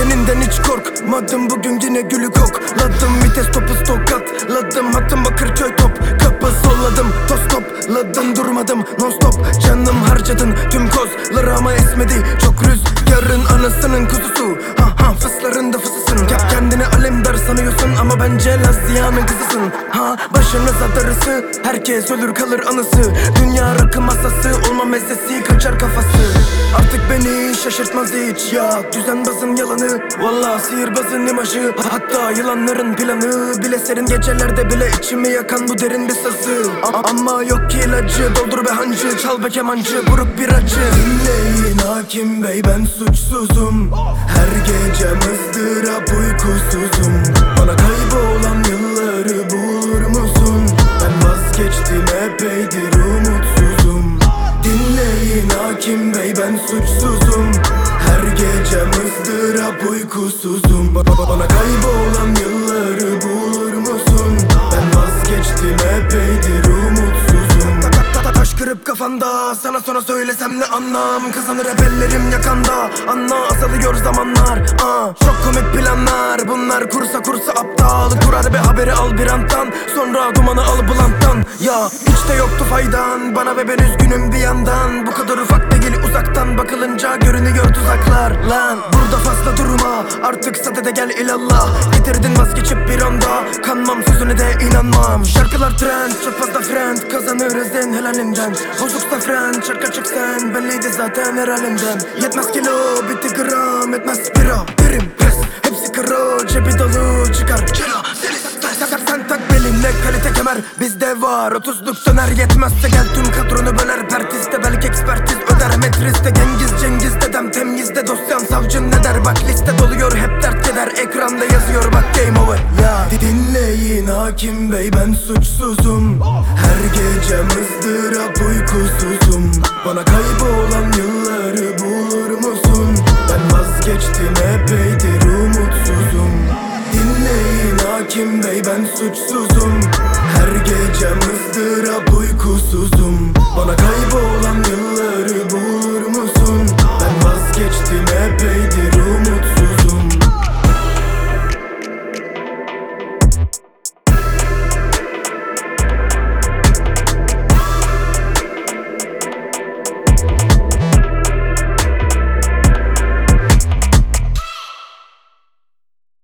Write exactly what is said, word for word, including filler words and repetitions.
Seveninden hiç korkmadım, bugün yine gülü kokladım. Vites topu stokatladım, hattım Bakırköy top kapı solladım. Toz topladım, durmadım non stop. Canım harcadın tüm kozları ama esmedi çok rüzgarın anasının kuzusu. Ha ha fıslarında fısısın. Kendini alemdar sanıyorsun ama bence Lazia'nın kızısın. Ha başınıza darısı, herkes ölür kalır anısı. Dünya rakı masası, olma mezzesi kaçar kafası. Artık beni şaşırtmaz hiç ya düzenbazın yalanı. Valla sihirbazın imajı, hatta yılanların planı. Bile serin gecelerde bile içimi yakan bu derin bir sızı. A Ama yok ki ilacı, doldur be hancı, çal be kemancı, buruk bir acı. Dinleyin hakim bey, ben suçsuzum. Her gece ızdırap uykusuzum. Bana kaybolan yılları bulur musun? Ben vazgeçtim epeydir umutsuzum. Dinleyin hakim bey, ben suçsuzum. Her gece ızdırap uykusuzum. ba ba Bana kaybolan yılları bulur musun? Ben vazgeçtim epeydir umutsuzum. Ta ta taş kırıp kafanda, sana sonra söylesem ne anlam? Kazanır hep ellerim yakanda, anla azalıyor zamanlar. Aa, çok komik planlar bunlar, kursa kursa aptal. Kurar be haberi al bir andan, sonra dumanı al bulanttan. Ya hiç de yoktu faydan bana ve ben üzgünüm bir yandan. Bu kadar ufak değil uzaktan bakılınca görünüyor tuzaklar. Lan burada fazla durma, artık sadede gel ilallah. Getirdin vazgeçip bir anda, kanmam sözüne de inanmam. Şarkılar trend, çok fazla friend, kazanırız en helalinden. Bozuksa friend, şarkı çık sen, belliydi zaten her halimden. Yetmez kilo, bitti gram, etmez bira, derim pes. Hepsi karo, cebi dolu çıkar kira. Sen, sen, sen tak beline kalite kemer, bizde var otuzluk döner. Yetmezse gel tüm kadronu böler, pertiste belki ekspertiz öder. Metriste Cengiz Cengiz dedem temizde, dosyan savcın ne der? Bak liste doluyor hep dert keder, ekranda yazıyor bak game over ya. Dinleyin hakim bey, ben suçsuzum. Her gece ızdırap uykusuzum. Bana kaybolan yılları bulur musun? Ben vazgeçtim epeydir umutsuzum. Dinleyin hakim bey, ben suçsuzum. Her gece ızdırap uykusuzum. Bana kaybolan